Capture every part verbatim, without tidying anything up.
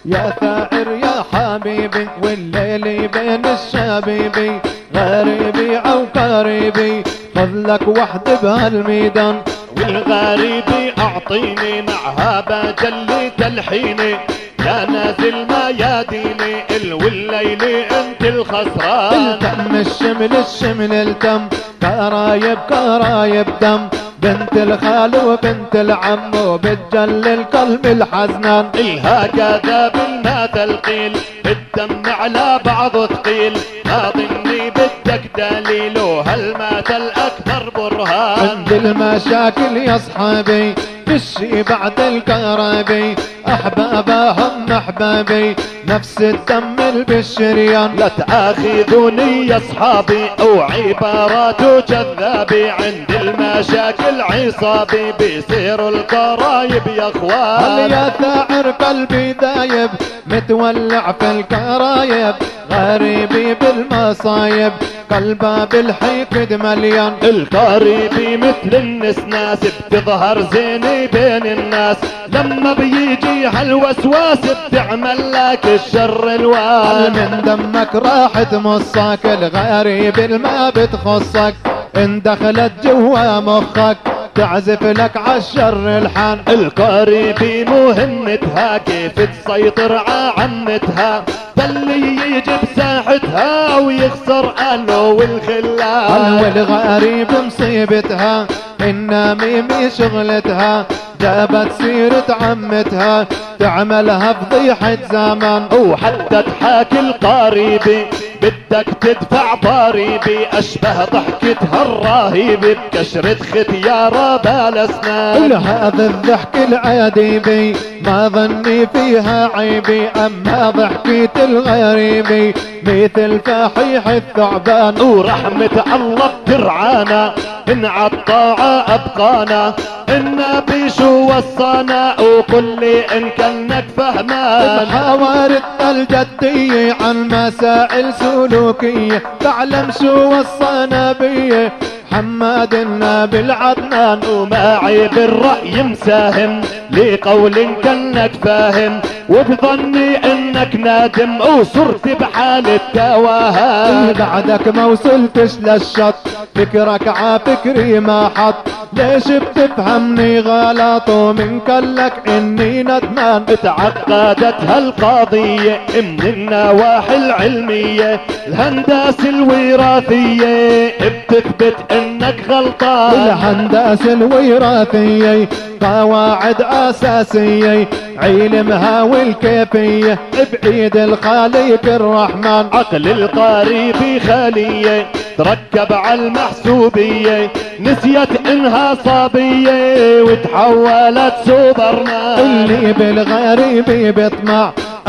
يا ثائر يا حبيبي والليل بين الشبيبي، غريبي او قريبي خذ لك وحد بهالميدان، والغريبي اعطيني معها بجلي تلحيني، يا نازل ما ياديني والليل انت الخسران. التم الشمل الشمل التم، كرايب كرايب دم، بنت الخال وبنت العم وبتجل القلب الحزنان. الهكذا بالمثل قيل الدم على بعض ثقيل، ما ظني بدك دليل وهالمثل اكثر برهان. عند المشاكل يا اصحابي بالشي بعد الكرابي، احبابهم احبابي نفس الدم بالشريان. لا تآخذوني يا اصحابي او عباراته كذابي، عند المشاكل عصابي بيصيروا القرايب يا اخوان. هل يا ثائر قلبي دايب متولع في الكرايب، غريبي بالمصايب قلبه بالحقد مليان. القريبي مثل النسناس بتظهر زيني بين الناس، لما بيجي هالوسواس بتعمل لك الشر الوان. من دمك راح تمصك الغريب ما بتخصك، ان دخلت جوا مخك تعزف لك عالشر الحان. القريبي مهمتها كيف تسيطر عمتها، باللي يجي بساحتها ويخسر اهله والخلان. والغريب مصيبتها النميمي شغلتها، جابت سيرة عمتها تعملها فضيحة زمان. وحتى تحاكي القريبي بدك تدفع ضريبي، اشبه ضحكتها الراهيبي بكشرة ختيارة بالاسنان. هذا الضحك العديبي ما ظني فيها عيبي، اما ضحكة الغريبي مثل فحيح الثعبان. ورحمة الله بترعانا ان عالطاعة ابقانا، النبي شو وصانا وكل ان كانك فهمان. محاورتنا الجدية عن مسائل سلوكية، تعلم شو وصانا بيه محمد النبي العدنان. ومعي بالرأي مساهم لقول كانك فاهم، وبظني انك نادم وصرت بحال التوهان. بعدك ما وصلتش للشط فكرك عافكري ما حط، ليش بتفهمني غلط ومن كلك اني ندمان. تعقدت هالقضية من النواحي العلمية، الهندسة الوراثية بتثبت انك غلطان. الهندسة الوراثية قواعد اساسية علمها والكيفية بعيد الخالق الرحمن. عقل القريب خالية تركب على المحسوبية، نسيت انها صبية وتحولت سوبرمان. اللي بالغريب بيطمع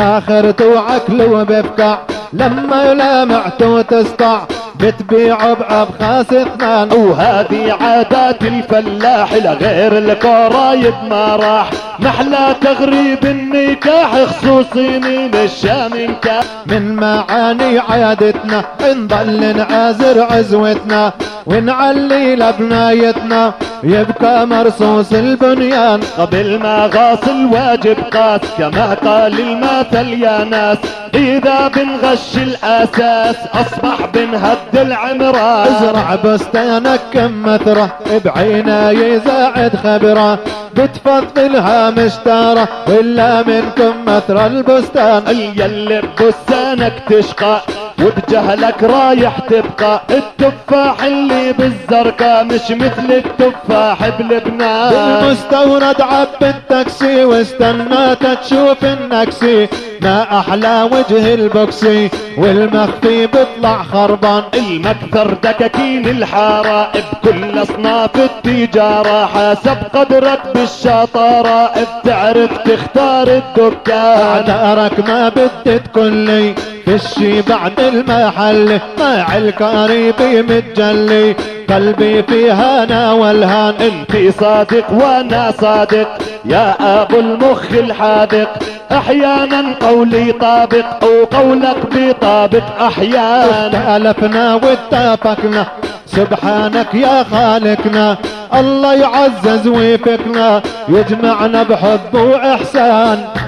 اخرته عقله بفقع، لما يلامعته تسطع بتبيعه بأبخاس اثنان. وهذه عادات الفلاح لغير القرايب ما راح، محلى تغريب النكاح خصوصي من الشام انكاح. من معاني عادتنا نضل نعازر عزوتنا ونعلي لبنايتنا يبقى مرصوص البنيان. قبل ما غاص الواجب قاس كما قال المثل يا ناس، اذا بنغش الاساس اصبح بنهد العمران. ازرع بستانك كم مثره بعيناي زاعد خبره، بتفضلها مشتاره ولا منكم مثر البستان. يلي ببستانك تشقى وبجهلك رايح تبقى، التفاح اللي بالزرقاء مش مثل التفاح بلبنان. بالمستورد عب التاكسي واستناك تشوف النكسي، ما احلى وجه البوكسي والمخفي بيطلع خربان. المكثر دكاكين الحارة بكل اصناف التجارة، حسب قدرك بالشطارة بتعرف تختار الدكان. اعتارك ما بدي تكلي فشي بعد المحل، مع القريبي متجلي قلبي فيها انا والهان. انت صادق وانا صادق يا ابو المخ الحاذق، احيانا قولي طابق وقولك بطابق احيانا. اختلفنا واتفقنا سبحانك يا خالقنا، الله يعزز ويفقنا يجمعنا بحب واحسان.